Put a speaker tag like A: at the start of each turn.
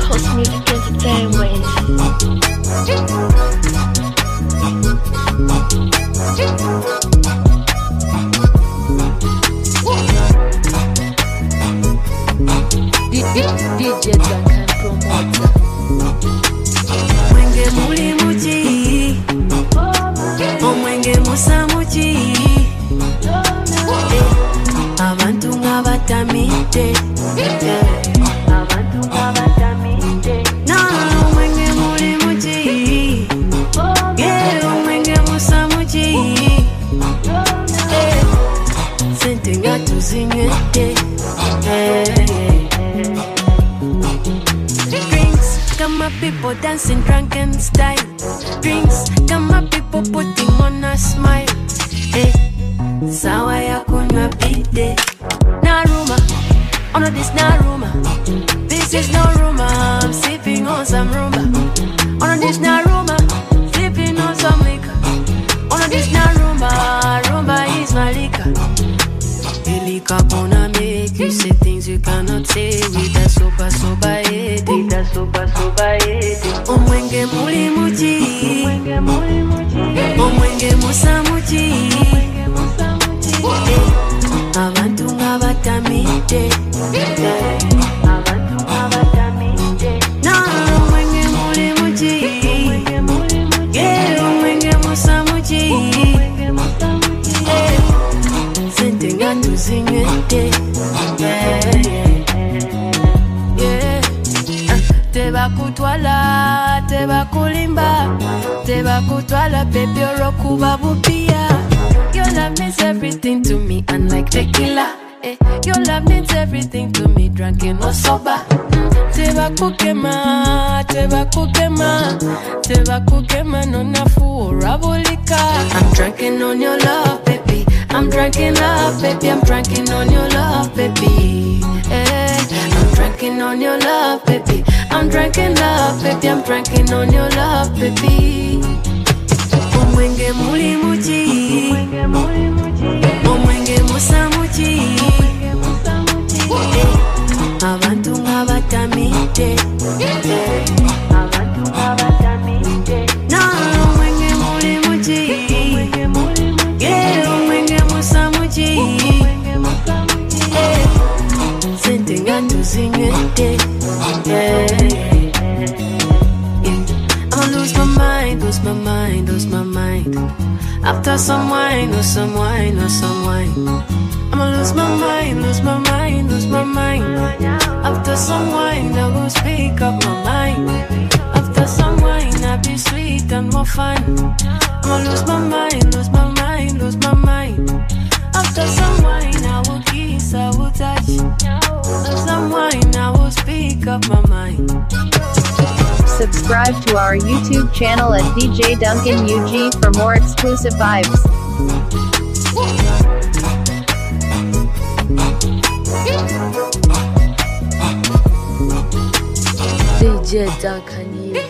A: Cosmic Entertainment. DJ Duncan Promoter.
B: Mwenge muli muchi, omwenge musa muchi. Abantu nga batamidde, abantu nga batamidde. No, omwenge muli muchi, omwenge musa muchi. Sente nga tuzinywedde. Got my people dancing drunken style. Drinks, got my people putting on a smile. Hey, sawa ya kunywa bide. Na rumor, oh no this na rumor. This is no rumor, I'm sipping on some rumor. Oh no this na rumor, sipping on some liquor. Oh no this na rumor, rumor is my liquor. The liquor gonna make you say things you cannot say with that super head. With that super head. Omwenge muli muchi, omwenge musa muchi. Abantu nga batamidde, abantu nga batamidde. No, omwenge muli muchi, omwenge musa muchi. Sente nga tuzinywedde. Tebakutwala, tebakulimba, tebakutwala baby orokuba bupia. Your love means everything to me, unlike tequila. Your love means everything to me, drunken or sober. Tebakukema, tebakukema, tebakukema no nafu orabulika. I'm drunken on your love, baby. I'm drunken love, baby. I'm drunken on your love, baby. I'm drunken on your love, baby. I'm drunken love, baby. I'm drunken on your love, baby. Omwenge muli muchi, omwenge musa muchi. Abantu nga batamidde, abantu nga batamidde. No, omwenge muli muchi, omwenge musa muchi. Sente nga tuzinywedde. I'ma lose my mind, lose my mind, lose my mind. After some wine, or some wine, or some wine. I'ma lose my mind, lose my mind, lose my mind. After some wine, I will speak up my mind. After some wine, I'll be sweet and more fun. I'ma lose my mind, lose my mind, lose my mind. After some wine, I will kiss, I will touch. After some wine, I will speak up my mind.
C: Subscribe to our YouTube channel at DJ Duncan UG for more exclusive vibes.
A: DJ Duncan.